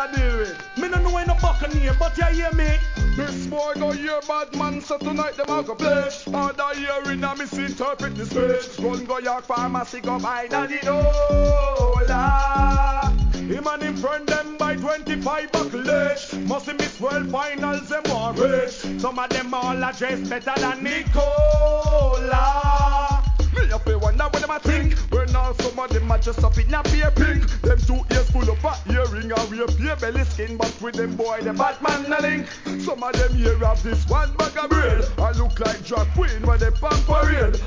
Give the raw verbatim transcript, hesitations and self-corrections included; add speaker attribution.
Speaker 1: I deal with.
Speaker 2: Me no know no buccaneer, but you hear me.
Speaker 1: This boy go hear bad man, so tonight them a go pledge. Other hearing a misinterpret the speech. Gun go York pharmacy go buy daddy Dola. Him and him friend them by twenty-five buckle each. Must miss world finals them more rich. Some of them all address better than Nicola. Me a play wonder what them a think. When all some of them a just up in a beer pink. Them two ears full of fat earring and we a beer belly skin. But with them boy the Batman a link. Some of them here have this one bag of brain. I look like drag queen when they pump parade.